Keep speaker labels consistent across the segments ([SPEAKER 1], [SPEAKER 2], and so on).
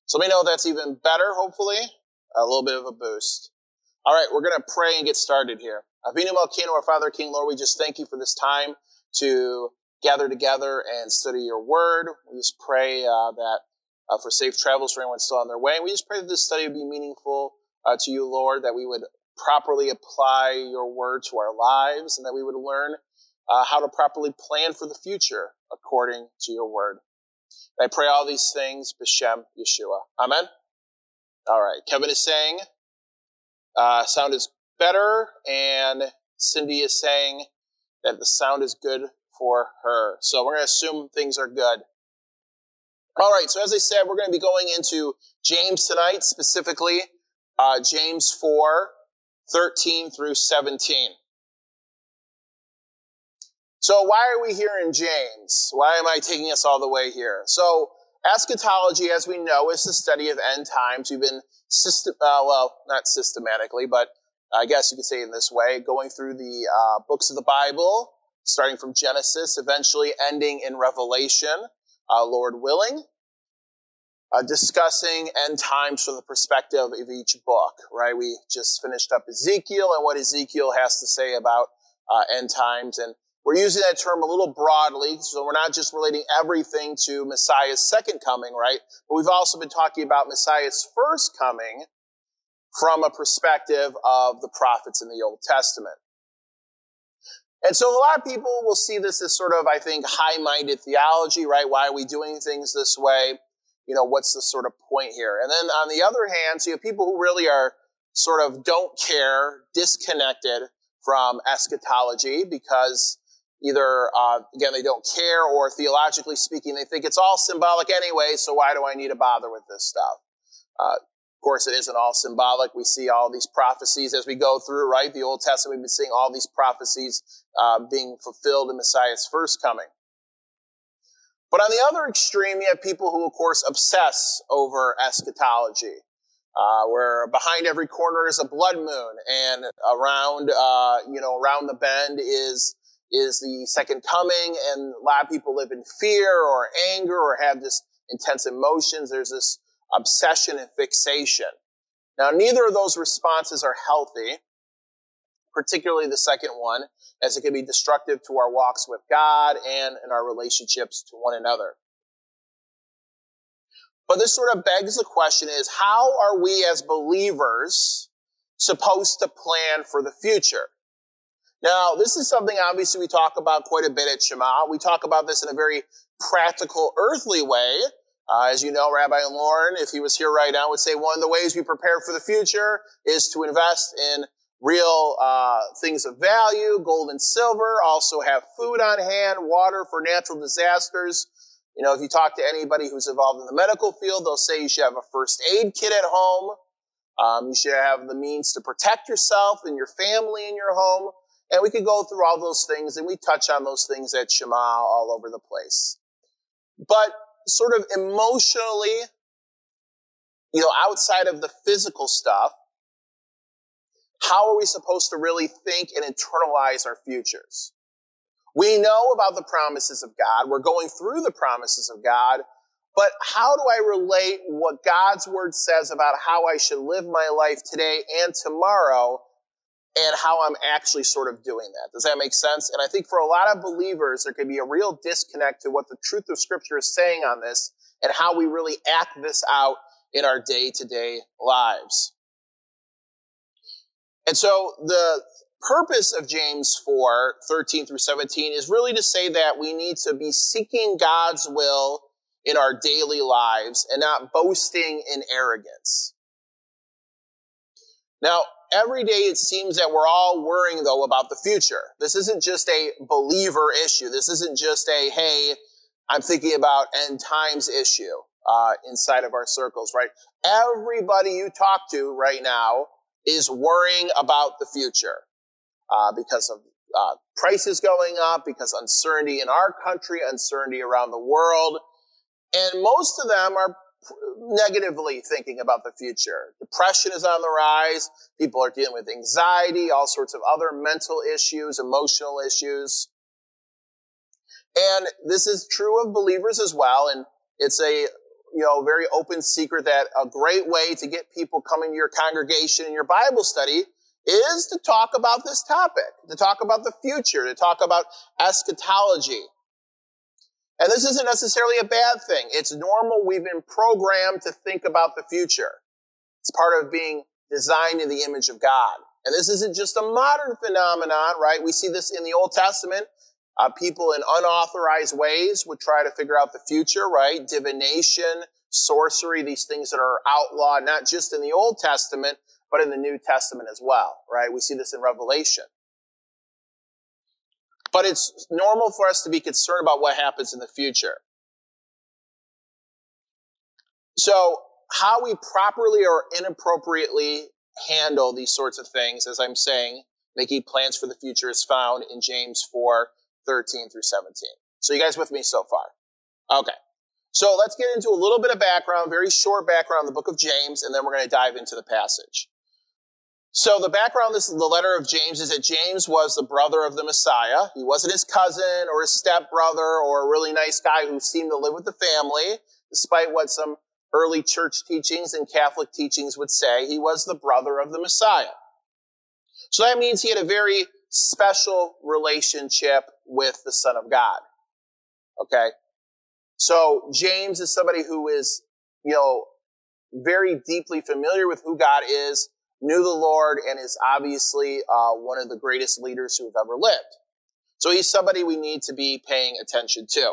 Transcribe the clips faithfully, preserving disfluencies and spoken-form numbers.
[SPEAKER 1] So let me know that's even better, hopefully. A little bit of a boost. All right, we're going to pray and get started here. Avinu Malkeinu, our Father, King, Lord, we just thank you for this time to gather together and study your word. We just pray uh, that uh, for safe travels for anyone still on their way. And we just pray that this study would be meaningful uh, to you, Lord, that we would properly apply your word to our lives, and that we would learn uh, how to properly plan for the future according to your word. And I pray all these things, B'Shem Yeshua. Amen. All right, Kevin is saying uh, sound is better, and Cindy is saying that the sound is good for her. So we're going to assume things are good. All right, so as I said, we're going to be going into James tonight, specifically uh, James four, thirteen through seventeen. So why are we here in James? Why am I taking us all the way here? So eschatology, as we know, is the study of end times. We've been, system, uh, well, not systematically, but I guess you could say it in this way, going through the uh, books of the Bible, starting from Genesis, eventually ending in Revelation, uh, Lord willing, uh, discussing end times from the perspective of each book, right? We just finished up Ezekiel and what Ezekiel has to say about uh, end times, and we're using that term a little broadly, so we're not just relating everything to Messiah's second coming, right? But we've also been talking about Messiah's first coming from a perspective of the prophets in the Old Testament. And so a lot of people will see this as sort of, I think, high-minded theology, right? Why are we doing things this way? You know, what's the sort of point here? And then on the other hand, so you have people who really are sort of don't care, disconnected from eschatology because either, uh, again, they don't care, or theologically speaking, they think it's all symbolic anyway, so why do I need to bother with this stuff? Uh, of course, it isn't all symbolic. We see all these prophecies as we go through, right? The Old Testament, we've been seeing all these prophecies uh, being fulfilled in Messiah's first coming. But on the other extreme, you have people who, of course, obsess over eschatology, uh, where behind every corner is a blood moon, and around, uh, you know, around the bend is is the second coming, and a lot of people live in fear or anger or have this intense emotions. There's this obsession and fixation. Now, neither of those responses are healthy, particularly the second one, as it can be destructive to our walks with God and in our relationships to one another. But this sort of begs the question is, how are we as believers supposed to plan for the future? Now, this is something obviously we talk about quite a bit at Shema. We talk about this in a very practical, earthly way. Uh, as you know, Rabbi Lauren, if he was here right now, would say one of the ways we prepare for the future is to invest in real uh, things of value, gold and silver, also have food on hand, water for natural disasters. You know, if you talk to anybody who's involved in the medical field, they'll say you should have a first aid kit at home. Um, you should have the means to protect yourself and your family in your home. And we could go through all those things, and we touch on those things at Shema all over the place. But sort of emotionally, you know, outside of the physical stuff, how are we supposed to really think and internalize our futures? We know about the promises of God. We're going through the promises of God. But how do I relate what God's word says about how I should live my life today and tomorrow, and how I'm actually sort of doing that? Does that make sense? And I think for a lot of believers, there can be a real disconnect to what the truth of Scripture is saying on this and how we really act this out in our day-to-day lives. And so the purpose of James four, thirteen through seventeen is really to say that we need to be seeking God's will in our daily lives and not boasting in arrogance. Now, every day it seems that we're all worrying, though, about the future. This isn't just a believer issue. This isn't just a, hey, I'm thinking about end times issue uh, inside of our circles, right? Everybody you talk to right now is worrying about the future uh, because of uh, prices going up, because uncertainty in our country, uncertainty around the world. And most of them are negatively thinking about the future. Depression is on the rise. People are dealing with anxiety, all sorts of other mental issues, emotional issues. And this is true of believers as well. And it's a you know, very open secret that a great way to get people coming to your congregation and your Bible study is to talk about this topic, to talk about the future, to talk about eschatology. And this isn't necessarily a bad thing. It's normal. We've been programmed to think about the future. It's part of being designed in the image of God. And this isn't just a modern phenomenon, right? We see this in the Old Testament. Uh, people in unauthorized ways would try to figure out the future, right? Divination, sorcery, these things that are outlawed, not just in the Old Testament, but in the New Testament as well, right? We see this in Revelation. But it's normal for us to be concerned about what happens in the future. So how we properly or inappropriately handle these sorts of things, as I'm saying, making plans for the future, is found in James four, thirteen through seventeen. So you guys with me so far? Okay. So let's get into a little bit of background, very short background on the book of James, and then we're going to dive into the passage. So the background, this is the letter of James, is that James was the brother of the Messiah. He wasn't his cousin or his stepbrother or a really nice guy who seemed to live with the family, despite what some early church teachings and Catholic teachings would say. He was the brother of the Messiah. So that means he had a very special relationship with the Son of God. Okay? So James is somebody who is, you know, very deeply familiar with who God is, knew the Lord, and is obviously uh, one of the greatest leaders who have ever lived. So he's somebody we need to be paying attention to.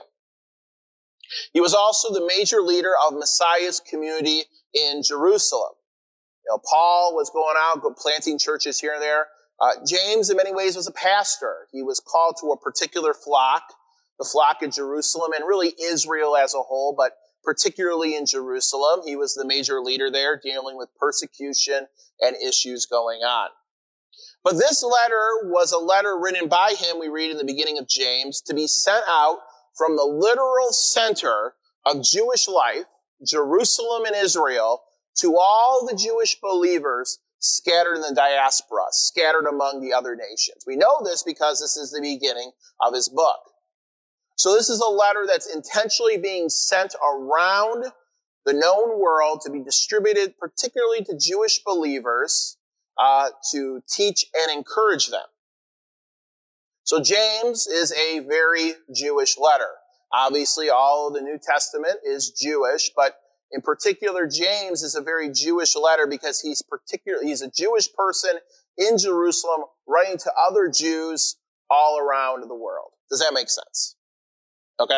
[SPEAKER 1] He was also the major leader of Messiah's community in Jerusalem. You know, Paul was going out, planting churches here and there. Uh, James, in many ways, was a pastor. He was called to a particular flock, the flock of Jerusalem, and really Israel as a whole, but particularly in Jerusalem. He was the major leader there, dealing with persecution and issues going on. But this letter was a letter written by him, we read in the beginning of James, to be sent out from the literal center of Jewish life, Jerusalem and Israel, to all the Jewish believers scattered in the diaspora, scattered among the other nations. We know this because this is the beginning of his book. So this is a letter that's intentionally being sent around the known world to be distributed particularly to Jewish believers uh, to teach and encourage them. So James is a very Jewish letter. Obviously, all of the New Testament is Jewish, but in particular, James is a very Jewish letter because he's particularly, he's a Jewish person in Jerusalem writing to other Jews all around the world. Does that make sense? Okay.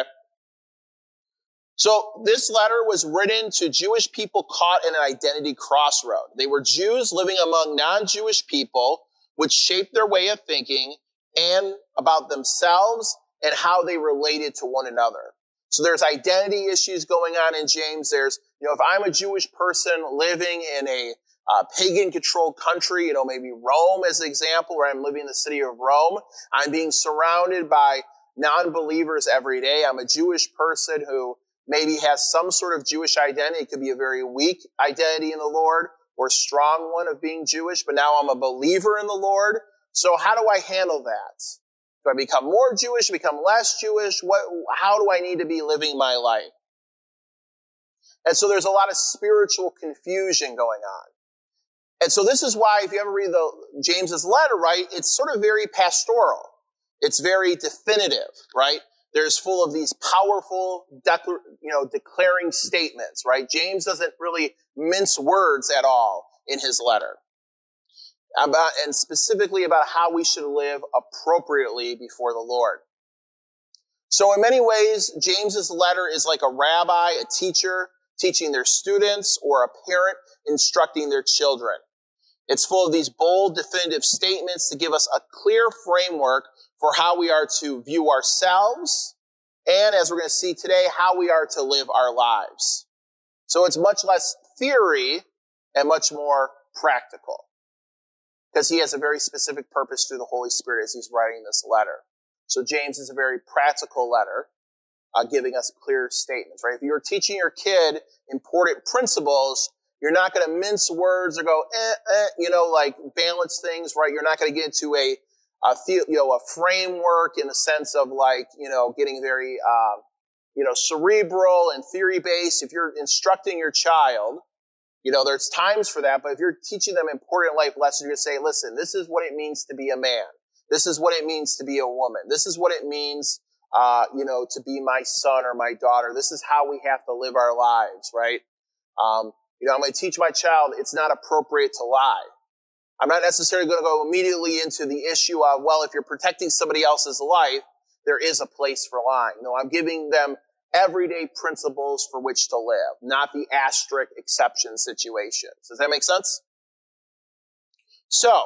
[SPEAKER 1] So this letter was written to Jewish people caught in an identity crossroad. They were Jews living among non-Jewish people, which shaped their way of thinking and about themselves and how they related to one another. So there's identity issues going on in James. There's, you know, if I'm a Jewish person living in a uh, pagan-controlled country, you know, maybe Rome as an example, where I'm living in the city of Rome, I'm being surrounded by non-believers every day. I'm a Jewish person who maybe has some sort of Jewish identity. It could be a very weak identity in the Lord or a strong one of being Jewish, but now I'm a believer in the Lord. So how do I handle that? Do I become more Jewish, become less Jewish? What, how do I need to be living my life? And so there's a lot of spiritual confusion going on. And so this is why, if you ever read the James's letter, right, it's sort of very pastoral. It's very definitive, right? There's full of these powerful, declar- you know, declaring statements, right? James doesn't really mince words at all in his letter. About, and specifically about how we should live appropriately before the Lord. So in many ways, James's letter is like a rabbi, a teacher, teaching their students, or a parent instructing their children. It's full of these bold, definitive statements to give us a clear framework for how we are to view ourselves, and as we're going to see today, how we are to live our lives. So it's much less theory and much more practical, because he has a very specific purpose through the Holy Spirit as he's writing this letter. So James is a very practical letter, uh, giving us clear statements, right? If you're teaching your kid important principles, you're not going to mince words or go, eh, eh, you know, like balance things, right? You're not going to get into a, a, you know, a framework in the sense of like, you know, getting very, uh, you know, cerebral and theory-based. If you're instructing your child, you know, there's times for that, but if you're teaching them important life lessons, you're going to say, listen, this is what it means to be a man. This is what it means to be a woman. This is what it means, uh, you know, to be my son or my daughter. This is how we have to live our lives, right? Um, you know, I'm going to teach my child it's not appropriate to lie. I'm not necessarily going to go immediately into the issue of, well, if you're protecting somebody else's life, there is a place for lying. No, I'm giving them everyday principles for which to live, not the asterisk exception situations. Does that make sense? So,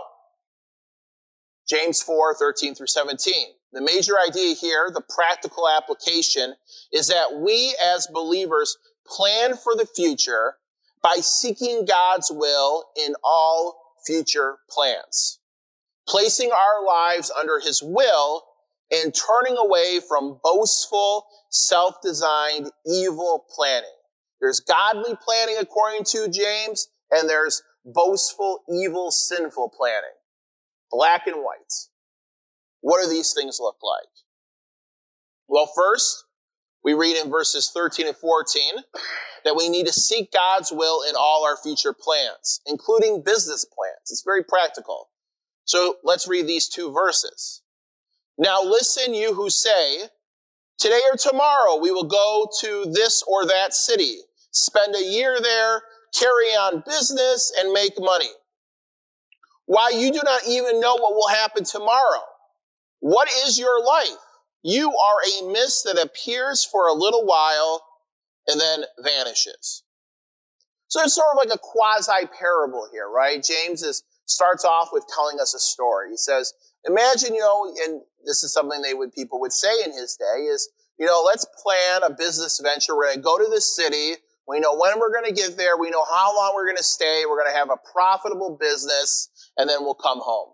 [SPEAKER 1] James four, thirteen through seventeen. The major idea here, the practical application, is that we as believers plan for the future by seeking God's will in all future plans, placing our lives under his will and turning away from boastful, self-designed, evil planning. There's godly planning according to James, and there's boastful, evil, sinful planning. Black and white. What do these things look like? Well, first, we read in verses thirteen and fourteen that we need to seek God's will in all our future plans, including business plans. It's very practical. So let's read these two verses. Now listen, you who say, today or tomorrow we will go to this or that city, spend a year there, carry on business, and make money. Why, you do not even know what will happen tomorrow. What is your life? You are a mist that appears for a little while and then vanishes. So it's sort of like a quasi-parable here, right? James is, starts off with telling us a story. He says, imagine, you know, and this is something they would, people would say in his day is, you know, let's plan a business venture. We're going to go to this city. We know when we're going to get there. We know how long we're going to stay. We're going to have a profitable business, and then we'll come home.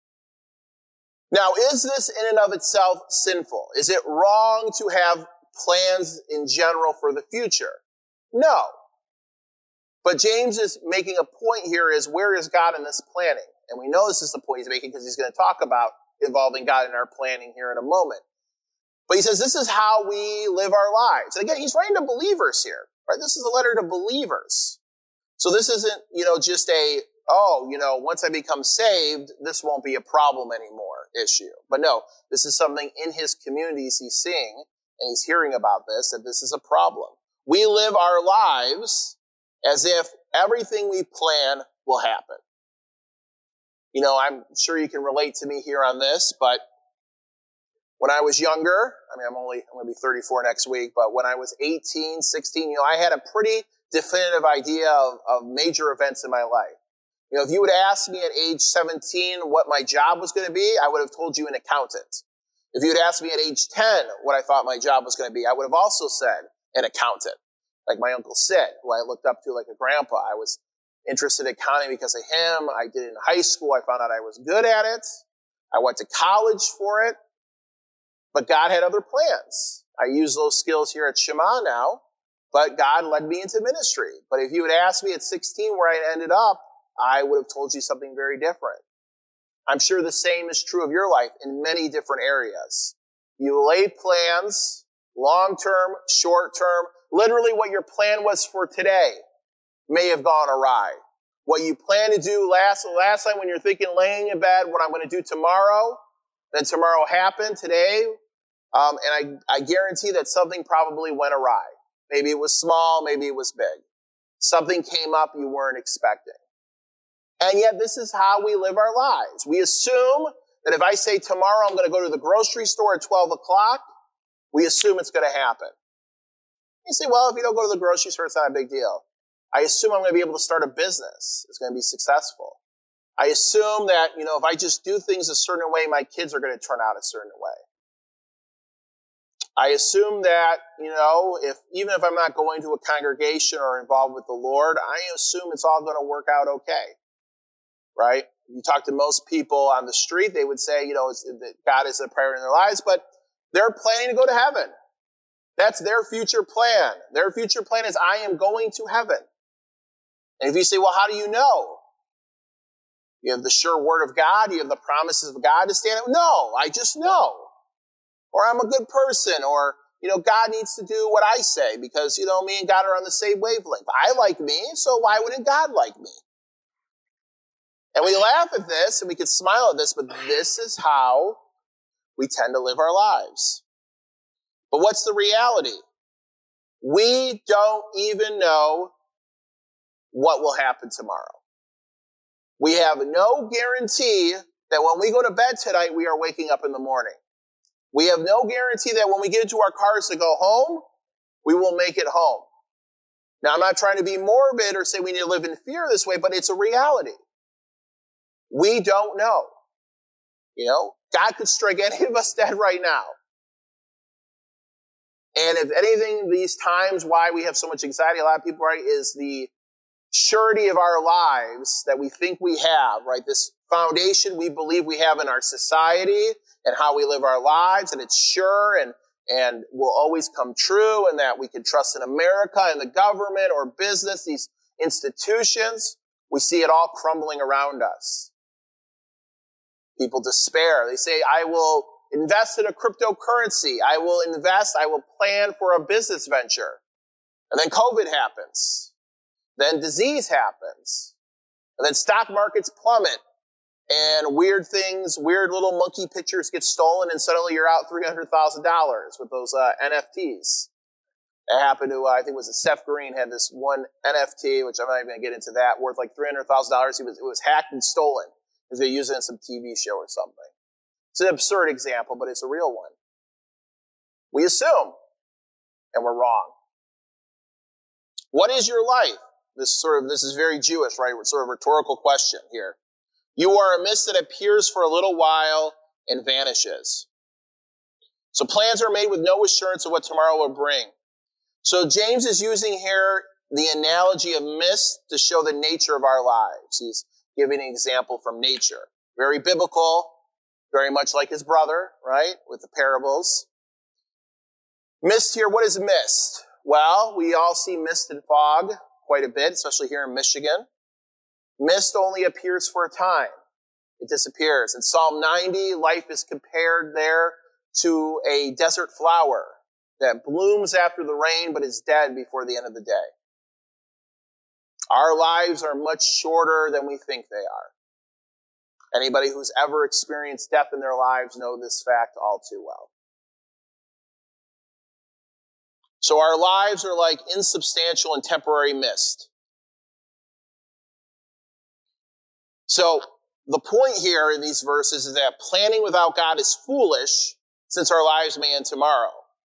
[SPEAKER 1] Now, is this in and of itself sinful? Is it wrong to have plans in general for the future? No. But James is making a point here is, where is God in this planning? And we know this is the point he's making because he's going to talk about involving God in our planning here in a moment. But he says this is how we live our lives. And again, he's writing to believers here, right? This is a letter to believers. So this isn't, you know, just a, oh, you know, once I become saved, this won't be a problem anymore issue. But no, this is something in his communities he's seeing, and he's hearing about this, that this is a problem. We live our lives as if everything we plan will happen. You know, I'm sure you can relate to me here on this, but when I was younger, I mean, I'm only, I'm going to be thirty-four next week, but when I was eighteen, sixteen, you know, I had a pretty definitive idea of, of major events in my life. You know, if you would ask me at age seventeen what my job was going to be, I would have told you an accountant. If you had asked me at age ten what I thought my job was going to be, I would have also said an accountant. Like my Uncle Sid, who I looked up to like a grandpa. I was interested in accounting because of him. I did it in high school. I found out I was good at it. I went to college for it. But God had other plans. I use those skills here at Shema now, but God led me into ministry. But if you had asked me at sixteen where I ended up, I would have told you something very different. I'm sure the same is true of your life in many different areas. You laid plans, long-term, short-term. Literally what your plan was for today may have gone awry. What you planned to do last, last time when you're thinking laying in bed, what I'm going to do tomorrow, then tomorrow happened today, um, and I, I guarantee that something probably went awry. Maybe it was small, maybe it was big. Something came up you weren't expecting. And yet this is how we live our lives. We assume that if I say tomorrow I'm going to go to the grocery store at twelve o'clock, we assume it's going to happen. You say, well, if you don't go to the grocery store, it's not a big deal. I assume I'm going to be able to start a business. It's going to be successful. I assume that, you know, if I just do things a certain way, my kids are going to turn out a certain way. I assume that, you know, if even if I'm not going to a congregation or involved with the Lord, I assume it's all going to work out okay. Right? You talk to most people on the street, they would say, you know, it's, that God is a priority in their lives, but they're planning to go to heaven. That's their future plan. Their future plan is, I am going to heaven. And if you say, well, how do you know? You have the sure word of God. You have the promises of God to stand up. No, I just know. Or I'm a good person. Or you know, God needs to do what I say because, you know, me and God are on the same wavelength. I like me, so why wouldn't God like me? And we laugh at this and we can smile at this, but this is how we tend to live our lives. But what's the reality? We don't even know what will happen tomorrow. We have no guarantee that when we go to bed tonight, we are waking up in the morning. We have no guarantee that when we get into our cars to go home, we will make it home. Now, I'm not trying to be morbid or say we need to live in fear this way, but it's a reality. We don't know. You know, God could strike any of us dead right now. And if anything, these times why we have so much anxiety, a lot of people, right, is the surety of our lives that we think we have, right? This foundation we believe we have in our society and how we live our lives, and it's sure and, and will always come true, and that we can trust in America and the government or business, these institutions. We see it all crumbling around us. People despair. They say, I will invest in a cryptocurrency. I will invest. I will plan for a business venture. And then COVID happens. Then disease happens. And then stock markets plummet. And weird things, weird little monkey pictures get stolen, and suddenly you're out three hundred thousand dollars with those uh, N F Ts. It happened to, uh, I think it was Seth Green had this one N F T, which I'm not even going to get into that, worth like three hundred thousand dollars. He was, it was hacked and stolen because they used it in some T V show or something. It's an absurd example, but it's a real one. We assume, and we're wrong. What is your life? This sort of, this is very Jewish, right? It's sort of a rhetorical question here. You are a mist that appears for a little while and vanishes. So plans are made with no assurance of what tomorrow will bring. So James is using here the analogy of mist to show the nature of our lives. He's giving an example from nature. Very biblical, very much like his brother, right? With the parables. Mist here, what is mist? Well, we all see mist and fog quite a bit, especially here in Michigan. Mist only appears for a time. It disappears. In Psalm ninety, life is compared there to a desert flower that blooms after the rain but is dead before the end of the day. Our lives are much shorter than we think they are. Anybody who's ever experienced death in their lives know this fact all too well. So our lives are like insubstantial and temporary mist. So the point here in these verses is that planning without God is foolish, since our lives may end tomorrow.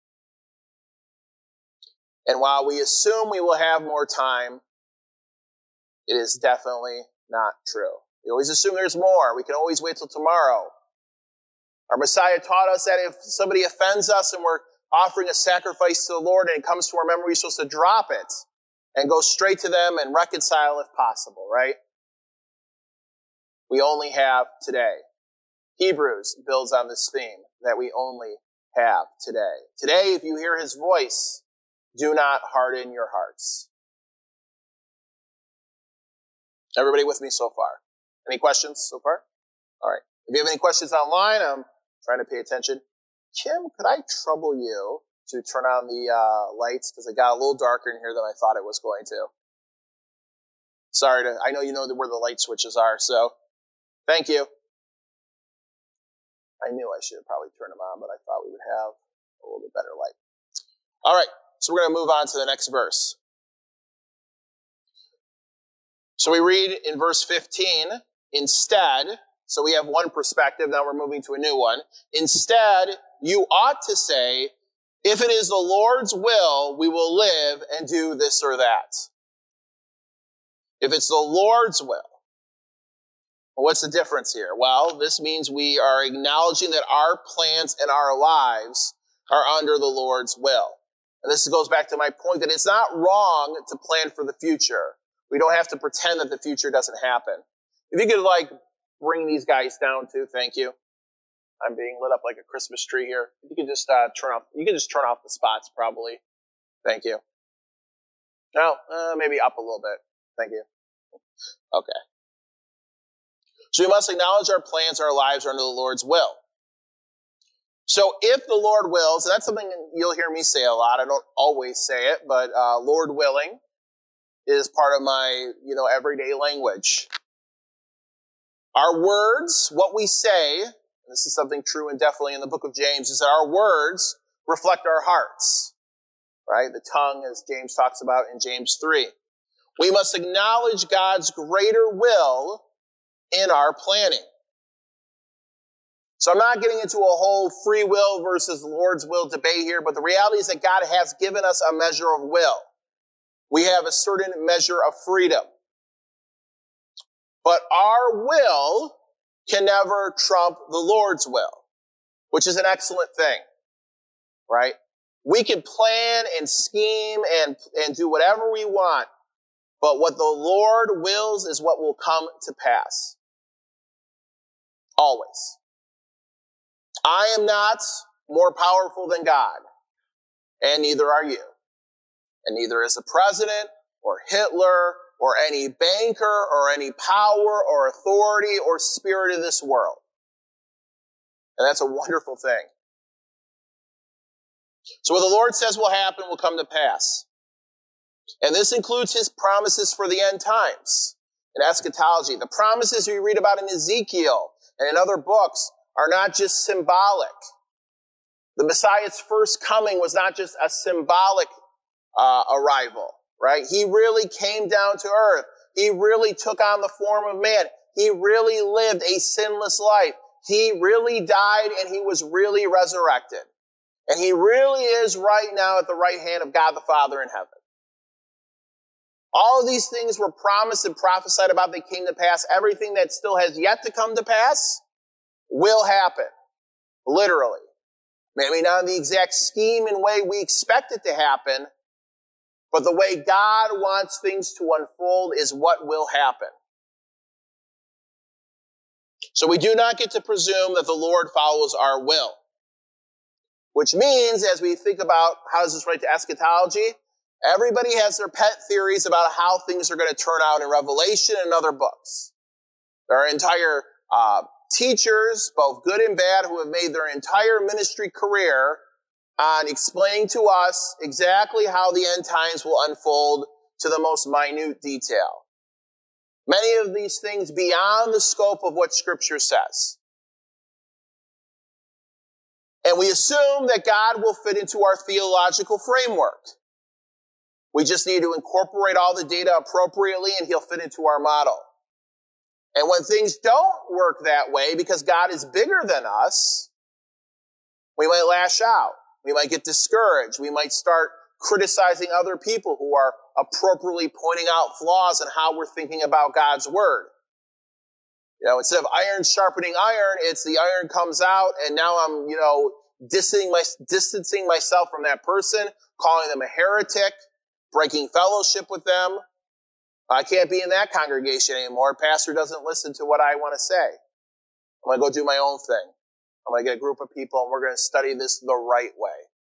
[SPEAKER 1] And while we assume we will have more time, it is definitely not true. We always assume there's more. We can always wait till tomorrow. Our Messiah taught us that if somebody offends us and we're offering a sacrifice to the Lord and it comes to our memory, we're supposed to drop it and go straight to them and reconcile if possible, right? We only have today. Hebrews builds on this theme that we only have today. Today, if you hear his voice, do not harden your hearts. Everybody with me so far? Any questions so far? All right. If you have any questions online, I'm trying to pay attention. Kim, could I trouble you to turn on the uh, lights? Because it got a little darker in here than I thought it was going to. Sorry to, I know you know where the light switches are, so thank you. I knew I should have probably turned them on, but I thought we would have a little bit better light. All right, so we're going to move on to the next verse. So we read in verse fifteen, instead, so we have one perspective, now we're moving to a new one. Instead, you ought to say, if it is the Lord's will, we will live and do this or that. If it's the Lord's will. What's the difference here? Well, this means we are acknowledging that our plans and our lives are under the Lord's will. And this goes back to my point that it's not wrong to plan for the future. We don't have to pretend that the future doesn't happen. If you could, like, bring these guys down too, thank you. I'm being lit up like a Christmas tree here. You can just uh, turn off. You can just turn off the spots, probably. Thank you. No, uh, maybe up a little bit. Thank you. Okay. So we must acknowledge our plans, our lives are under the Lord's will. So if the Lord wills, and that's something you'll hear me say a lot. I don't always say it, but uh, Lord willing is part of my, you know, everyday language. Our words, what we say, and this is something true and definitely in the book of James, is that our words reflect our hearts, right? The tongue, as James talks about in James three. We must acknowledge God's greater will in our planning. So I'm not getting into a whole free will versus Lord's will debate here, but the reality is that God has given us a measure of will. We have a certain measure of freedom. But our will can never trump the Lord's will, which is an excellent thing, right? We can plan and scheme and, and do whatever we want, but what the Lord wills is what will come to pass. Always. I am not more powerful than God, and neither are you. And neither is the president or Hitler or any banker or any power or authority or spirit of this world. And that's a wonderful thing. So what the Lord says will happen will come to pass. And this includes his promises for the end times and eschatology. The promises we read about in Ezekiel and in other books are not just symbolic. The Messiah's first coming was not just a symbolic uh, arrival, right? He really came down to earth. He really took on the form of man. He really lived a sinless life. He really died and he was really resurrected. And he really is right now at the right hand of God the Father in heaven. All of these things were promised and prophesied about. They came to pass. Everything that still has yet to come to pass will happen. Literally. Maybe not in the exact scheme and way we expect it to happen, but the way God wants things to unfold is what will happen. So we do not get to presume that the Lord follows our will. Which means, as we think about how does this relate to eschatology, everybody has their pet theories about how things are going to turn out in Revelation and other books. There are entire uh, teachers, both good and bad, who have made their entire ministry career on explaining to us exactly how the end times will unfold to the most minute detail. Many of these things beyond the scope of what Scripture says. And we assume that God will fit into our theological framework. We just need to incorporate all the data appropriately and he'll fit into our model. And when things don't work that way, because God is bigger than us, we might lash out. We might get discouraged. We might start criticizing other people who are appropriately pointing out flaws in how we're thinking about God's word. You know, instead of iron sharpening iron, it's the iron comes out and now I'm, you know, distancing, my, distancing myself from that person, calling them a heretic, breaking fellowship with them. I can't be in that congregation anymore. Pastor doesn't listen to what I want to say. I'm going to go do my own thing. I'm going to get a group of people and we're going to study this the right way.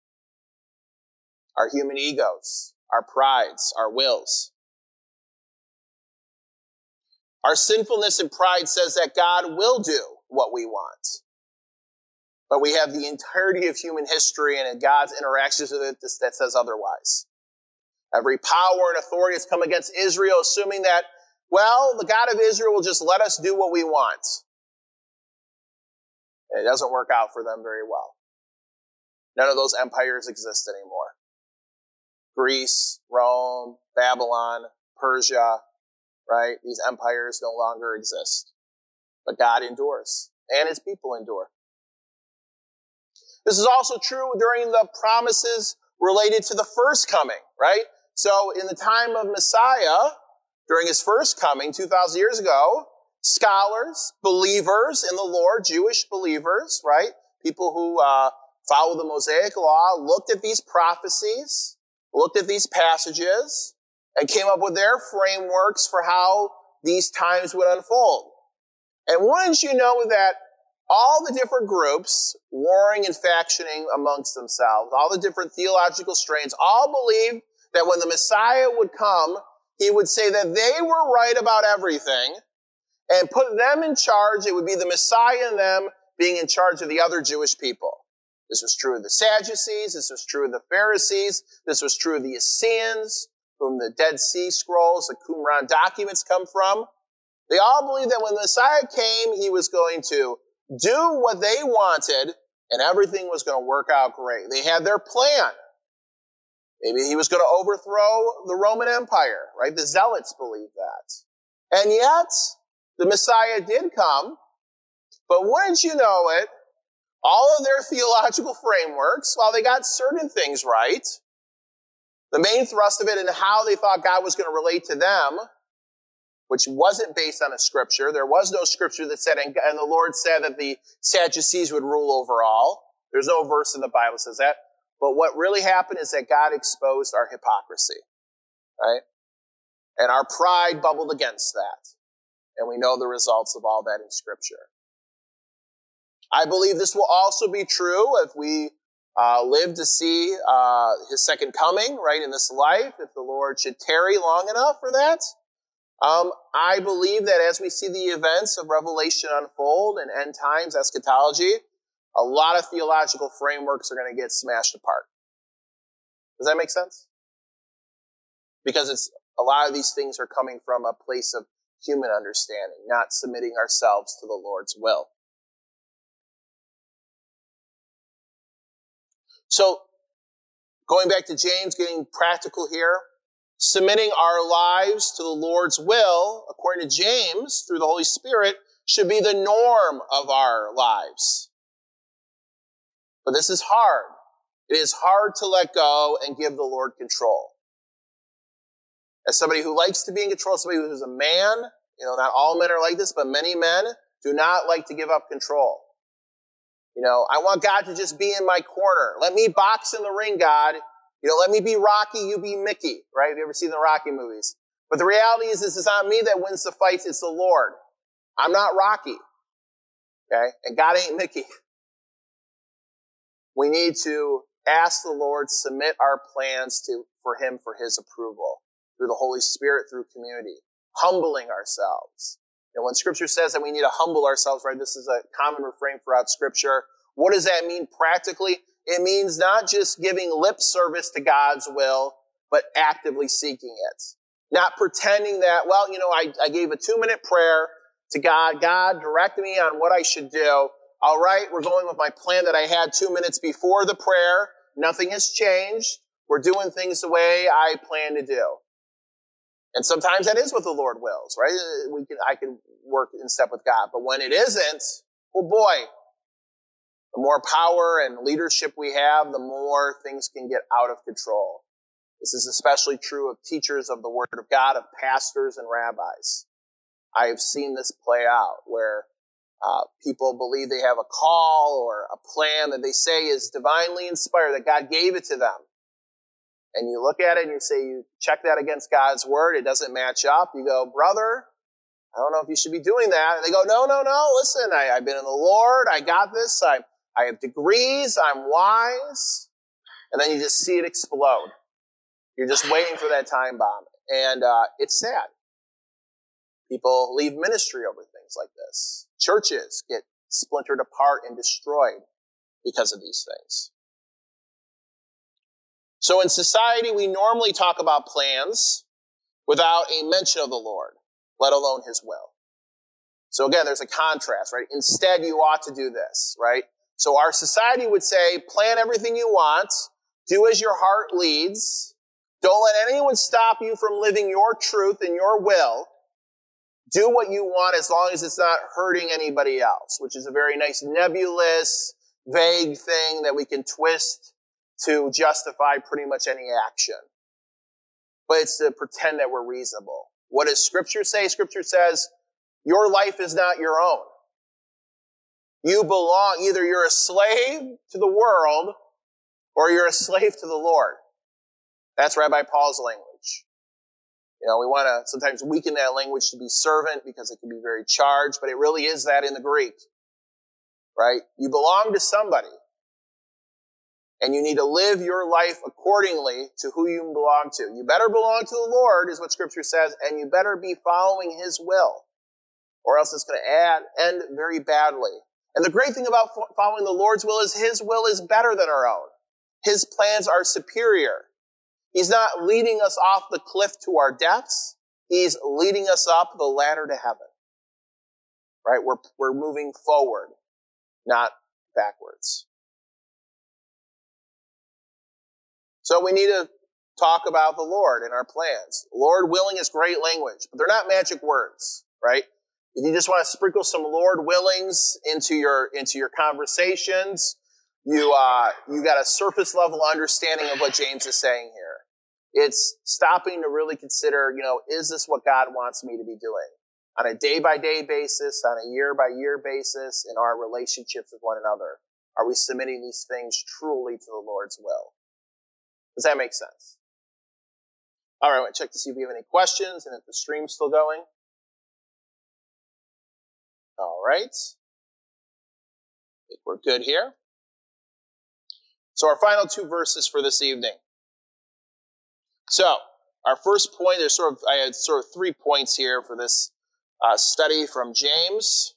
[SPEAKER 1] Our human egos, our prides, our wills. Our sinfulness and pride says that God will do what we want. But we have the entirety of human history and in God's interactions with it that says otherwise. Every power and authority has come against Israel, assuming that, well, the God of Israel will just let us do what we want. And it doesn't work out for them very well. None of those empires exist anymore. Greece, Rome, Babylon, Persia, right? These empires no longer exist. But God endures, and his people endure. This is also true during the promises related to the first coming, right? So in the time of Messiah, during his first coming, two thousand years ago, scholars, believers in the Lord, Jewish believers, right? People who uh, follow the Mosaic law, looked at these prophecies, looked at these passages, and came up with their frameworks for how these times would unfold. And wouldn't you know that all the different groups warring and factioning amongst themselves, all the different theological strains, all believed that when the Messiah would come, he would say that they were right about everything and put them in charge. It would be the Messiah and them being in charge of the other Jewish people. This was true of the Sadducees. This was true of the Pharisees. This was true of the Essenes, whom the Dead Sea Scrolls, the Qumran documents come from. They all believed that when the Messiah came, he was going to do what they wanted, and everything was going to work out great. They had their plan. Maybe he was going to overthrow the Roman Empire, right? The Zealots believed that. And yet, the Messiah did come, but wouldn't you know it, all of their theological frameworks, while they got certain things right, the main thrust of it and how they thought God was going to relate to them, which wasn't based on a scripture. There was no scripture that said, and the Lord said that the Sadducees would rule over all. There's no verse in the Bible that says that. But what really happened is that God exposed our hypocrisy, right? And our pride bubbled against that. And we know the results of all that in Scripture. I believe this will also be true if we uh, live to see uh, his second coming, right, in this life, if the Lord should tarry long enough for that. Um, I believe that as we see the events of Revelation unfold and end times eschatology, a lot of theological frameworks are going to get smashed apart. Does that make sense? Because it's a lot of these things are coming from a place of human understanding, not submitting ourselves to the Lord's will. So, going back to James, getting practical here, submitting our lives to the Lord's will, according to James, through the Holy Spirit, should be the norm of our lives. But this is hard. It is hard to let go and give the Lord control. As somebody who likes to be in control, somebody who's a man, you know, not all men are like this, but many men do not like to give up control. You know, I want God to just be in my corner. Let me box in the ring, God. You know, let me be Rocky, you be Mickey, right? Have you ever seen the Rocky movies? But the reality is, this is not me that wins the fights, it's the Lord. I'm not Rocky. Okay? And God ain't Mickey. We need to ask the Lord, submit our plans to, for him, for his approval, through the Holy Spirit, through community, humbling ourselves. And when Scripture says that we need to humble ourselves, right, this is a common refrain throughout Scripture. What does that mean practically? It means not just giving lip service to God's will, but actively seeking it. Not pretending that, well, you know, I, I gave a two-minute prayer to God. God, direct me on what I should do. All right, we're going with my plan that I had two minutes before the prayer. Nothing has changed. We're doing things the way I plan to do. And sometimes that is what the Lord wills, right? We can, I can work in step with God. But when it isn't, oh boy, the more power and leadership we have, the more things can get out of control. This is especially true of teachers of the Word of God, of pastors and rabbis. I have seen this play out where uh, people believe they have a call or a plan that they say is divinely inspired, that God gave it to them. And you look at it and you say, you check that against God's Word, it doesn't match up. You go, brother, I don't know if you should be doing that. And they go, no, no, no, listen, I, I've been in the Lord, I got this, I, I have degrees, I'm wise. And then you just see it explode. You're just waiting for that time bomb. And uh, it's sad. People leave ministry over things like this. Churches get splintered apart and destroyed because of these things. So in society, we normally talk about plans without a mention of the Lord, let alone his will. So again, there's a contrast, right? Instead, you ought to do this, right? So our society would say, plan everything you want, do as your heart leads, don't let anyone stop you from living your truth and your will. Do what you want as long as it's not hurting anybody else, which is a very nice nebulous, vague thing that we can twist to justify pretty much any action. But it's to pretend that we're reasonable. What does Scripture say? Scripture says, your life is not your own. You belong, either you're a slave to the world or you're a slave to the Lord. That's Rabbi Paul's language. You know, we want to sometimes weaken that language to be servant because it can be very charged, but it really is that in the Greek. Right? You belong to somebody. And you need to live your life accordingly to who you belong to. You better belong to the Lord, is what Scripture says, and you better be following his will. Or else it's going to add, end very badly. And the great thing about following the Lord's will is his will is better than our own. His plans are superior. He's not leading us off the cliff to our deaths. He's leading us up the ladder to heaven. Right? We're, we're moving forward, not backwards. So we need to talk about the Lord and our plans. Lord willing is great language, but they're not magic words, right? If you just want to sprinkle some Lord willings into your, into your conversations, you, uh, you got a surface level understanding of what James is saying here. It's stopping to really consider, you know, is this what God wants me to be doing? On a day-by-day basis, on a year-by-year basis, in our relationships with one another. Are we submitting these things truly to the Lord's will? Does that make sense? All right, I want to check to see if we have any questions and if the stream's still going. All right. I think we're good here. So our final two verses for this evening. So, our first point, there's sort of, I had sort of three points here for this uh, study from James.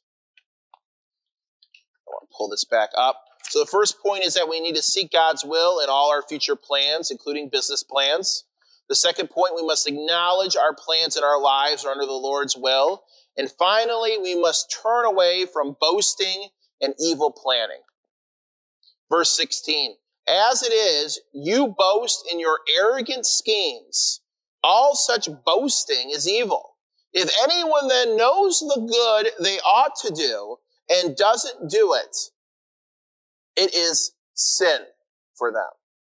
[SPEAKER 1] I want to pull this back up. So the first point is that we need to seek God's will in all our future plans, including business plans. The second point, we must acknowledge our plans in our lives are under the Lord's will. And finally, we must turn away from boasting and evil planning. Verse sixteen. As it is, you boast in your arrogant schemes. All such boasting is evil. If anyone then knows the good they ought to do and doesn't do it, it is sin for them.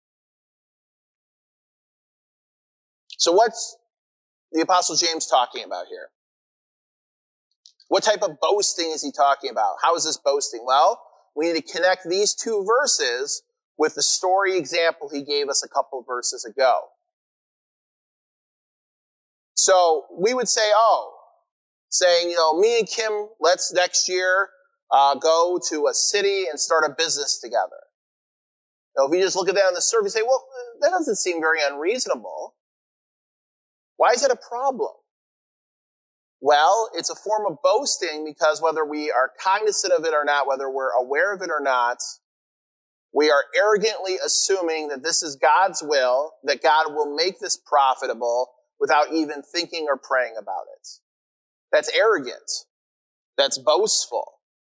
[SPEAKER 1] So what's the Apostle James talking about here? What type of boasting is he talking about? How is this boasting? Well, we need to connect these two verses with the story example he gave us a couple of verses ago. So we would say, oh, saying, you know, me and Kim, let's next year uh, go to a city and start a business together. Now, if you just look at that on the surface, you say, well, that doesn't seem very unreasonable. Why is that a problem? Well, it's a form of boasting because whether we are cognizant of it or not, whether we're aware of it or not, we are arrogantly assuming that this is God's will, that God will make this profitable without even thinking or praying about it. That's arrogant. That's boastful.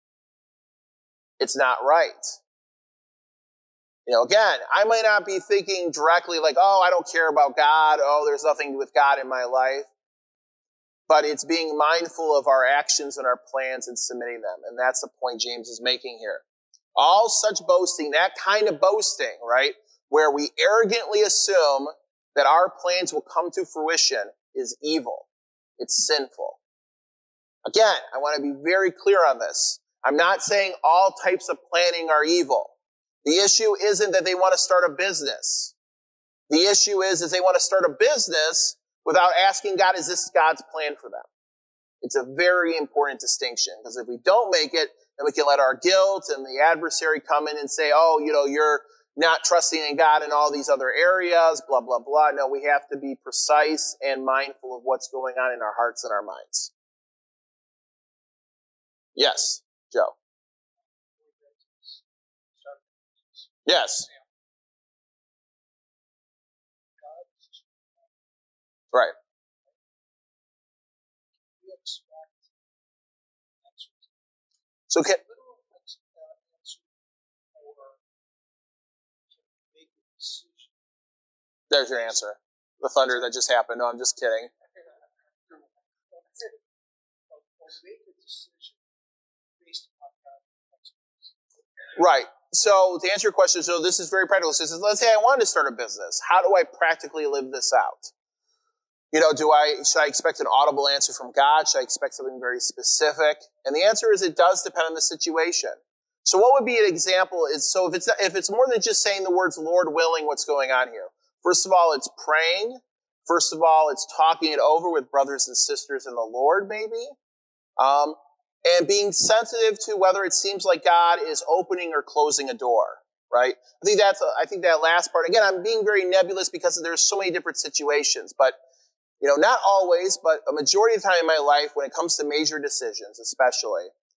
[SPEAKER 1] It's not right. You know, again, I might not be thinking directly like, oh, I don't care about God. Oh, there's nothing with God in my life. But it's being mindful of our actions and our plans and submitting them. And that's the point James is making here. All such boasting, that kind of boasting, right, where we arrogantly assume that our plans will come to fruition is evil. It's sinful. Again, I want to be very clear on this. I'm not saying all types of planning are evil. The issue isn't that they want to start a business. The issue is, is they want to start a business without asking God, is this God's plan for them? It's a very important distinction, because if we don't make it, then we can let our guilt and the adversary come in and say, oh, you know, you're not trusting in God in all these other areas, blah, blah, blah. No, we have to be precise and mindful of what's going on in our hearts and our minds. Yes, Joe. Yes. Right. So can, there's your answer. The thunder that just happened. No, I'm just kidding. Right. So to answer your question, so this is very practical. So let's say I wanted to start a business. How do I practically live this out? You know, do I, should I expect an audible answer from God? Should I expect something very specific? And the answer is it does depend on the situation. So what would be an example is, so if it's, if it's more than just saying the words, Lord willing, what's going on here? First of all, it's praying. First of all, it's talking it over with brothers and sisters in the Lord, maybe. Um, and being sensitive to whether it seems like God is opening or closing a door, right? I think that's, a, I think that last part, again, I'm being very nebulous because there's so many different situations, but you know, not always, but a majority of the time in my life, when it comes to major decisions, especially,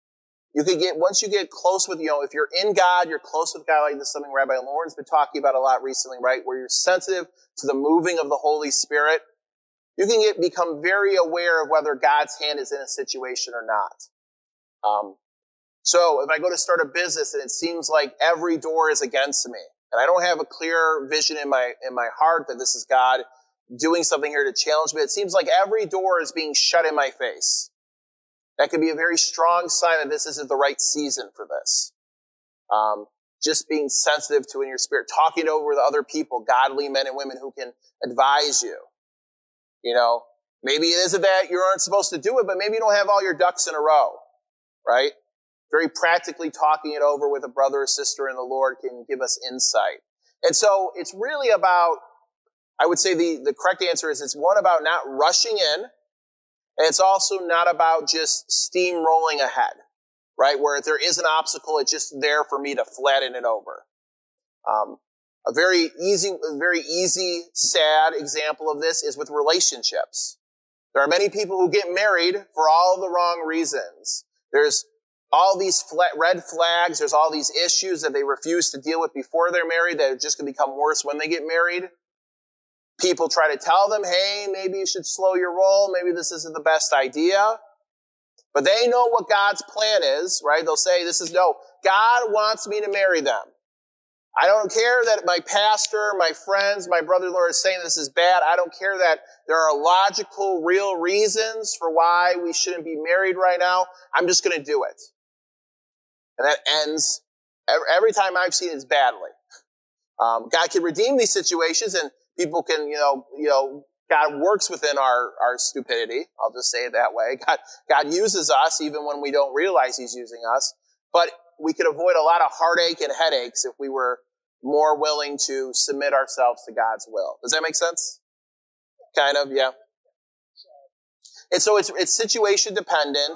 [SPEAKER 1] You could get, once you get close with, you know, if you're in God, you're close with God, like this is something Rabbi Lauren's been talking about a lot recently, right? Where you're sensitive to the moving of the Holy Spirit. You can get, become very aware of whether God's hand is in a situation or not. Um, so if I go to start a business and it seems like every door is against me, and I don't have a clear vision in my, in my heart that this is God doing something here to challenge me, it seems like every door is being shut in my face. That could be a very strong sign that this isn't the right season for this. Um, just being sensitive to in your spirit, talking over with other people, godly men and women who can advise you. You know, maybe it isn't that you aren't supposed to do it, but maybe you don't have all your ducks in a row, right? Very practically talking it over with a brother or sister in the Lord can give us insight. And so it's really about, I would say the, the correct answer is it's one about not rushing in. And it's also not about just steamrolling ahead, right? Where if there is an obstacle, it's just there for me to flatten it over. Um, a very easy, very easy, sad example of this is with relationships. There are many people who get married for all the wrong reasons. There's all these flat red flags. There's all these issues that they refuse to deal with before they're married that are just going to become worse when they get married. People try to tell them, hey, maybe you should slow your roll. Maybe this isn't the best idea. But they know what God's plan is, right? They'll say, this is no, God wants me to marry them. I don't care that my pastor, my friends, my brother-in-law is saying this is bad. I don't care that there are logical, real reasons for why we shouldn't be married right now. I'm just going to do it. And that ends, every time I've seen it, it's badly. Um, God can redeem these situations, and people can, you know, you know, God works within our, our stupidity. I'll just say it that way. God, God uses us even when we don't realize He's using us. But we could avoid a lot of heartache and headaches if we were more willing to submit ourselves to God's will. Does that make sense? Kind of, yeah. And so it's, it's situation dependent.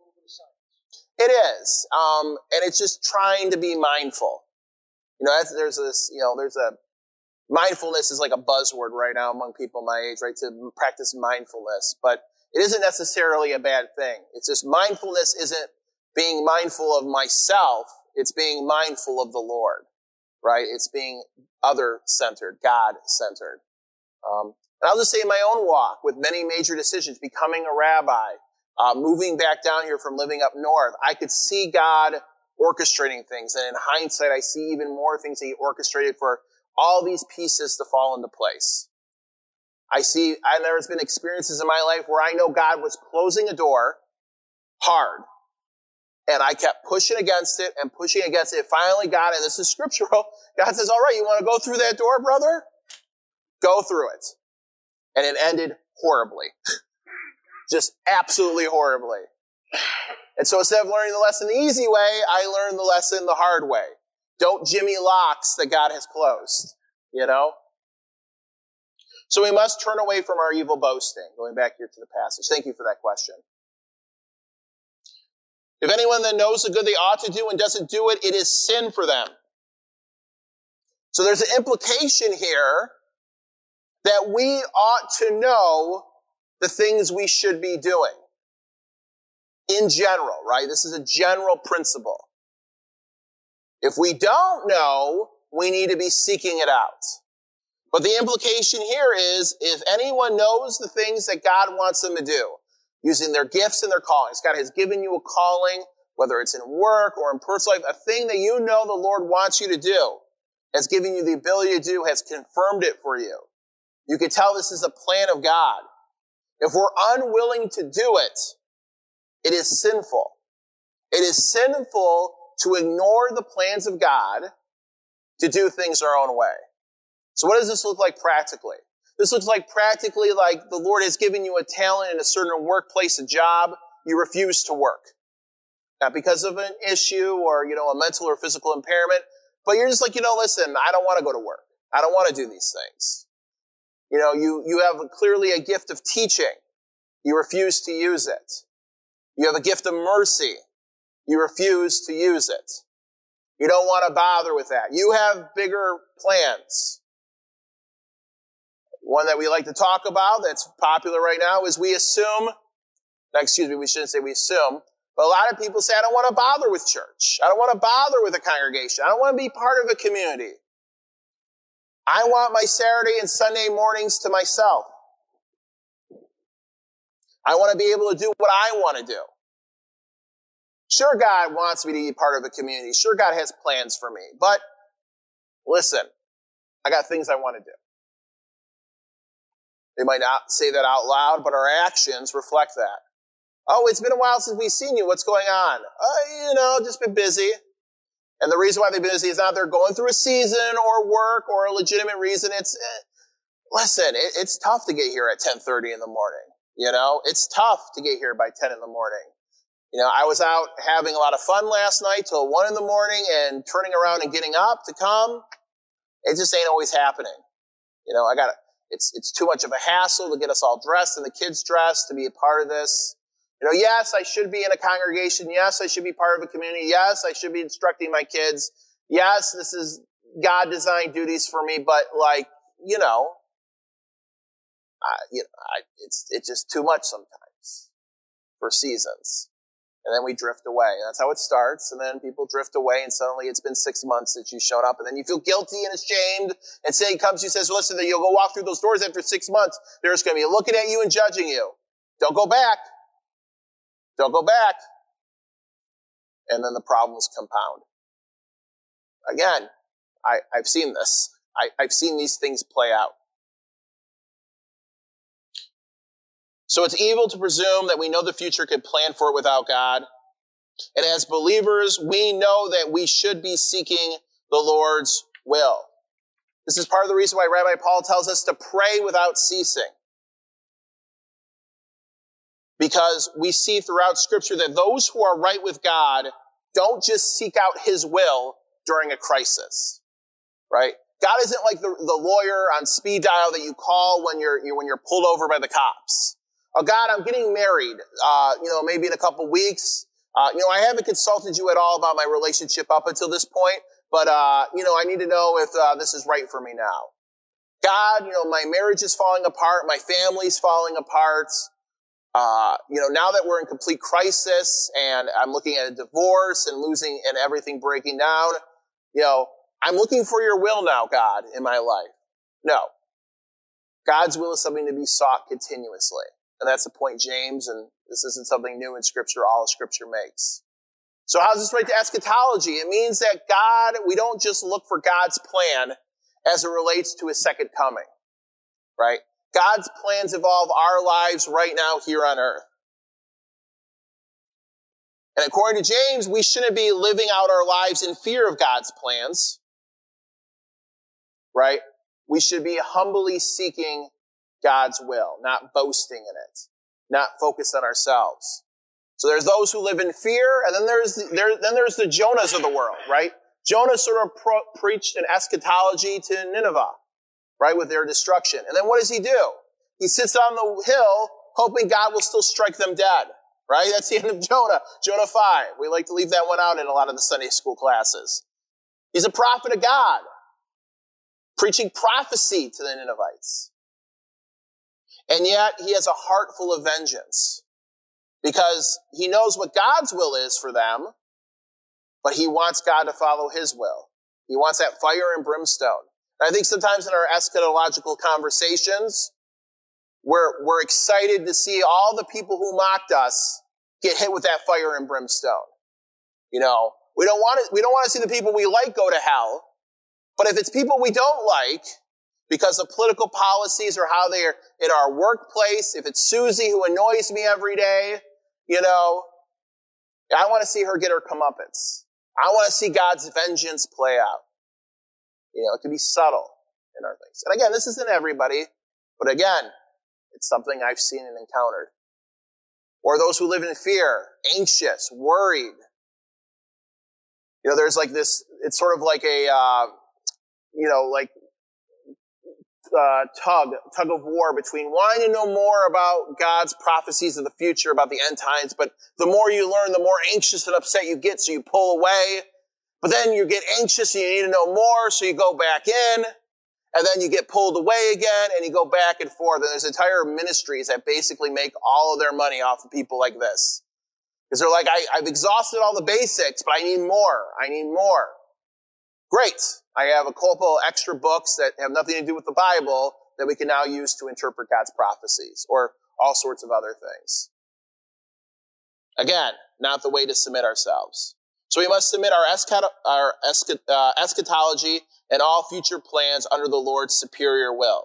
[SPEAKER 1] It is. Um, and it's just trying to be mindful. You know, that's, there's this, you know, there's a, mindfulness is like a buzzword right now among people my age, right? To practice mindfulness. But it isn't necessarily a bad thing. It's just mindfulness isn't being mindful of myself. It's being mindful of the Lord, right? It's being other-centered, God-centered. Um, and I'll just say in my own walk with many major decisions, becoming a rabbi, uh, moving back down here from living up north, I could see God orchestrating things. And in hindsight, I see even more things that He orchestrated for all these pieces to fall into place. I see, and there's been experiences in my life where I know God was closing a door hard. And I kept pushing against it and pushing against it. Finally got it. This is scriptural. God says, all right, you want to go through that door, brother? Go through it. And it ended horribly. Just absolutely horribly. And so instead of learning the lesson the easy way, I learned the lesson the hard way. Don't Jimmy locks that God has closed, you know? So we must turn away from our evil boasting. Going back here to the passage. Thank you for that question. If anyone then knows the good they ought to do and doesn't do it, it is sin for them. So there's an implication here that we ought to know the things we should be doing. In general, right? This is a general principle. If we don't know, we need to be seeking it out. But the implication here is, if anyone knows the things that God wants them to do, using their gifts and their callings, God has given you a calling, whether it's in work or in personal life, a thing that you know the Lord wants you to do, has given you the ability to do, has confirmed it for you. You can tell this is a plan of God. If we're unwilling to do it, it is sinful. It is sinful to ignore the plans of God to do things our own way. So what does this look like practically? This looks like practically like the Lord has given you a talent in a certain workplace, a job, you refuse to work. Not because of an issue or, you know, a mental or physical impairment, but you're just like, you know, listen, I don't want to go to work. I don't want to do these things. You know, you, you have clearly a gift of teaching. You refuse to use it. You have a gift of mercy. You refuse to use it. You don't want to bother with that. You have bigger plans. One that we like to talk about that's popular right now is we assume, excuse me, we shouldn't say we assume, But a lot of people say, I don't want to bother with church. I don't want to bother with a congregation. I don't want to be part of a community. I want my Saturday and Sunday mornings to myself. I want to be able to do what I want to do. Sure, God wants me to be part of a community. Sure, God has plans for me. But listen, I got things I want to do. They might not say that out loud, but our actions reflect that. Oh, it's been a while since we've seen you. What's going on? Uh, you know, just been busy. And the reason why they've been busy is not they're going through a season or work or a legitimate reason. It's, eh, listen, it, it's tough to get here at ten thirty in the morning. You know, it's tough to get here by ten in the morning. You know, I was out having a lot of fun last night till one in the morning and turning around and getting up to come. It just ain't always happening. You know, I got it's, it's too much of a hassle to get us all dressed and the kids dressed to be a part of this. You know, yes, I should be in a congregation. Yes, I should be part of a community. Yes, I should be instructing my kids. Yes, this is God-designed duties for me, but like, you know, I, you know, I, it's, it's just too much sometimes for seasons. And then we drift away. That's how it starts. And then people drift away and suddenly it's been six months since you showed up. And then you feel guilty and ashamed. And say comes, you says, listen, you'll go walk through those doors after six months. They're just going to be looking at you and judging you. Don't go back. Don't go back. And then the problems compound. Again, I, I've seen this. I, I've seen these things play out. So it's evil to presume that we know the future, can plan for it without God. And as believers, we know that we should be seeking the Lord's will. This is part of the reason why Rabbi Paul tells us to pray without ceasing. Because we see throughout Scripture that those who are right with God don't just seek out His will during a crisis, right? God isn't like the, the lawyer on speed dial that you call when you're you, when you're pulled over by the cops. Oh, God, I'm getting married, uh, you know, maybe in a couple weeks. Uh, you know, I haven't consulted you at all about my relationship up until this point, but, uh, you know, I need to know if uh, this is right for me now. God, you know, my marriage is falling apart. My family's falling apart. Uh, you know, now that we're in complete crisis and I'm looking at a divorce and losing and everything breaking down, you know, I'm looking for your will now, God, in my life. No. God's will is something to be sought continuously. And that's the point, James, and this isn't something new in Scripture. All of Scripture makes. So how does this relate to eschatology? It means that God, we don't just look for God's plan as it relates to His second coming, right? God's plans involve our lives right now here on earth. And according to James, we shouldn't be living out our lives in fear of God's plans, right? We should be humbly seeking God's will, not boasting in it, not focused on ourselves. So there's those who live in fear, and then there's there, then there's the Jonahs of the world, right? Jonah sort of pro- preached an eschatology to Nineveh, right, with their destruction. And then what does he do? He sits on the hill hoping God will still strike them dead, right? That's the end of Jonah, Jonah five. We like to leave that one out in a lot of the Sunday school classes. He's a prophet of God, preaching prophecy to the Ninevites. And yet he has a heart full of vengeance because he knows what God's will is for them, but he wants God to follow his will. He wants that fire and brimstone. And I think sometimes in our eschatological conversations, we're, we're excited to see all the people who mocked us get hit with that fire and brimstone. You know, we don't want to, we don't want to see the people we like go to hell, but if it's people we don't like, because of political policies or how they are in our workplace, if it's Susie who annoys me every day, you know, I want to see her get her comeuppance. I want to see God's vengeance play out. You know, it can be subtle in our things. And again, this isn't everybody, but again, it's something I've seen and encountered. Or those who live in fear, anxious, worried. You know, there's like this, it's sort of like a, uh, you know, like, Uh, tug, tug of war between wanting to know more about God's prophecies of the future, about the end times, but the more you learn, the more anxious and upset you get, so you pull away. But then you get anxious and you need to know more, so you go back in, and then you get pulled away again, and you go back and forth. And there's entire ministries that basically make all of their money off of people like this. Because they're like, I, I've exhausted all the basics, but I need more. I need more. Great. I have a couple extra books that have nothing to do with the Bible that we can now use to interpret God's prophecies or all sorts of other things. Again, not the way to submit ourselves. So we must submit our, eschat- our eschat- uh, eschatology and all future plans under the Lord's superior will.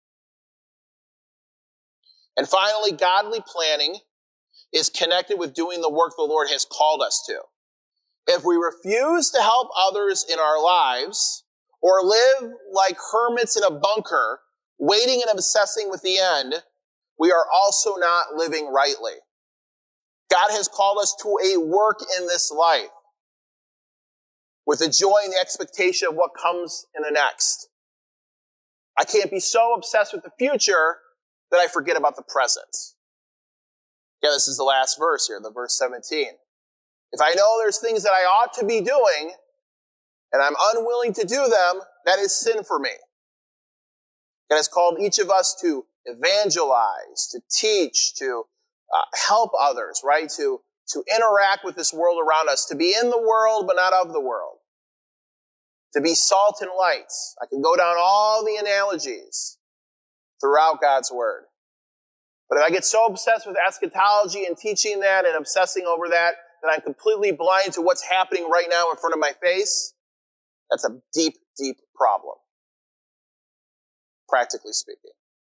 [SPEAKER 1] And finally, godly planning is connected with doing the work the Lord has called us to. If we refuse to help others in our lives or live like hermits in a bunker, waiting and obsessing with the end, we are also not living rightly. God has called us to a work in this life with the joy and the expectation of what comes in the next. I can't be so obsessed with the future that I forget about the present. Yeah, this is the last verse here, the verse seventeen. If I know there's things that I ought to be doing and I'm unwilling to do them, that is sin for me. God has called each of us to evangelize, to teach, to uh, help others, right? To, to interact with this world around us, to be in the world but not of the world. To be salt and light. I can go down all the analogies throughout God's word. But if I get so obsessed with eschatology and teaching that and obsessing over that, that I'm completely blind to what's happening right now in front of my face, that's a deep, deep problem, practically speaking.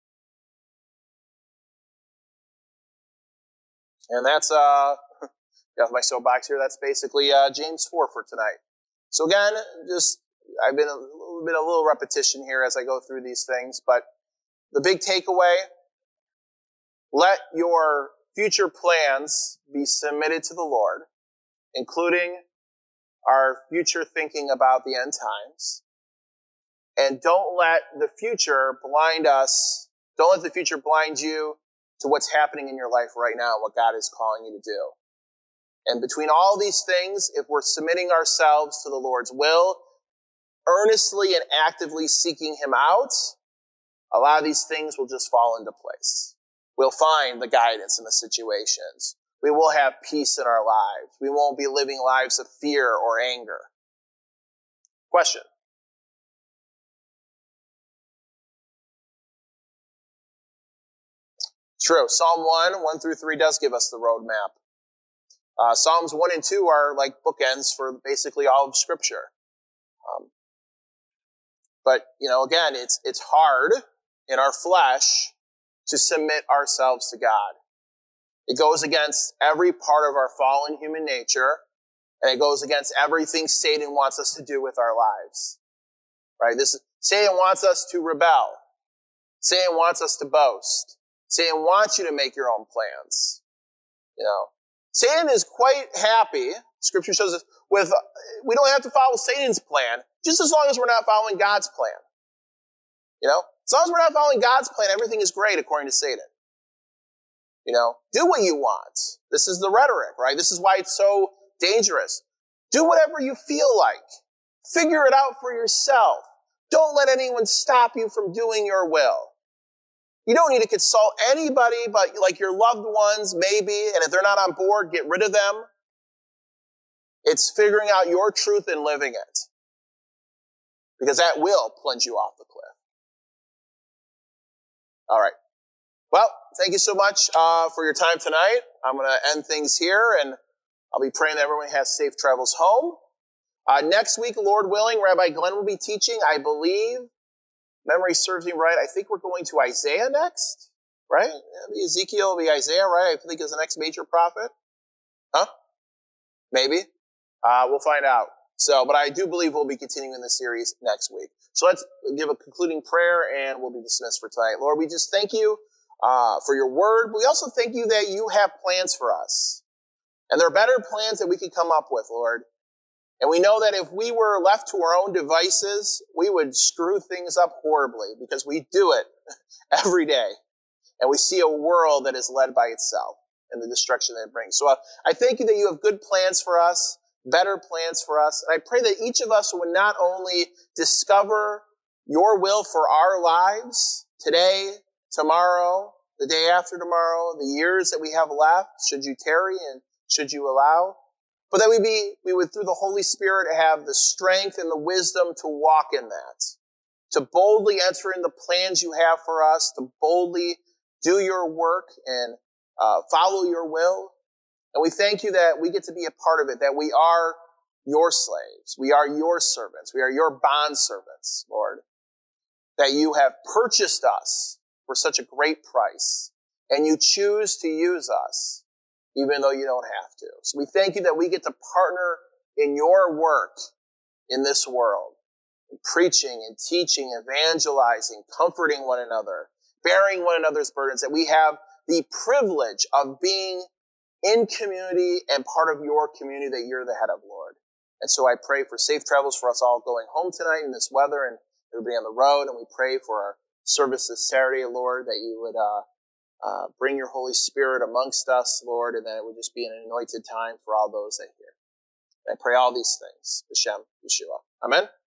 [SPEAKER 1] And that's, uh, got my soapbox here, that's basically uh, James four for tonight. So again, just, I've been a, been a little repetition here as I go through these things, but the big takeaway, let your future plans be submitted to the Lord, including our future thinking about the end times. And don't let the future blind us, don't let the future blind you to what's happening in your life right now, what God is calling you to do. And between all these things, if we're submitting ourselves to the Lord's will, earnestly and actively seeking Him out, a lot of these things will just fall into place. We'll find the guidance in the situations. We will have peace in our lives. We won't be living lives of fear or anger. Question? True. Psalm one, one through three does give us the roadmap. Uh, Psalms one and two are like bookends for basically all of Scripture. Um, but, you know, again, it's it's hard in our flesh to submit ourselves to God. It goes against every part of our fallen human nature, and it goes against everything Satan wants us to do with our lives. Right? This Satan wants us to rebel. Satan wants us to boast. Satan wants you to make your own plans. You know, Satan is quite happy, Scripture shows us, with, we don't have to follow Satan's plan, just as long as we're not following God's plan. You know, as long as we're not following God's plan, everything is great according to Satan. You know, do what you want. This is the rhetoric, right? This is why it's so dangerous. Do whatever you feel like. Figure it out for yourself. Don't let anyone stop you from doing your will. You don't need to consult anybody but like your loved ones, maybe, and if they're not on board, get rid of them. It's figuring out your truth and living it. Because that will plunge you off the cliff. All right. Well, thank you so much uh, for your time tonight. I'm going to end things here, and I'll be praying that everyone has safe travels home. Uh, next week, Lord willing, Rabbi Glenn will be teaching, I believe, memory serves me right, I think we're going to Isaiah next, right? Maybe Ezekiel will be Isaiah, right? I think is the next major prophet. Huh? Maybe. Uh, we'll find out. So, but I do believe we'll be continuing the series next week. So let's give a concluding prayer, and we'll be dismissed for tonight. Lord, we just thank you uh, for your word. We also thank you that you have plans for us. And there are better plans that we could come up with, Lord. And we know that if we were left to our own devices, we would screw things up horribly because we do it every day. And we see a world that is led by itself and the destruction that it brings. So uh, I thank you that you have good plans for us, better plans for us. And I pray that each of us would not only discover your will for our lives today, tomorrow, the day after tomorrow, the years that we have left, should you tarry, and should you allow. But that we be, we would, through the Holy Spirit, have the strength and the wisdom to walk in that, to boldly enter in the plans you have for us, to boldly do your work and uh, follow your will. And we thank you that we get to be a part of it, that we are your slaves. We are your servants. We are your bond servants, Lord, that you have purchased us for such a great price, and you choose to use us, even though you don't have to. So we thank you that we get to partner in your work in this world, in preaching and teaching, evangelizing, comforting one another, bearing one another's burdens, that we have the privilege of being in community and part of your community that you're the head of, Lord. And so I pray for safe travels for us all going home tonight in this weather and everybody on the road. And we pray for our service this Saturday, Lord, that you would uh, uh, bring your Holy Spirit amongst us, Lord, and that it would just be an anointed time for all those that hear. I pray all these things. B'Shem Yeshua. Amen.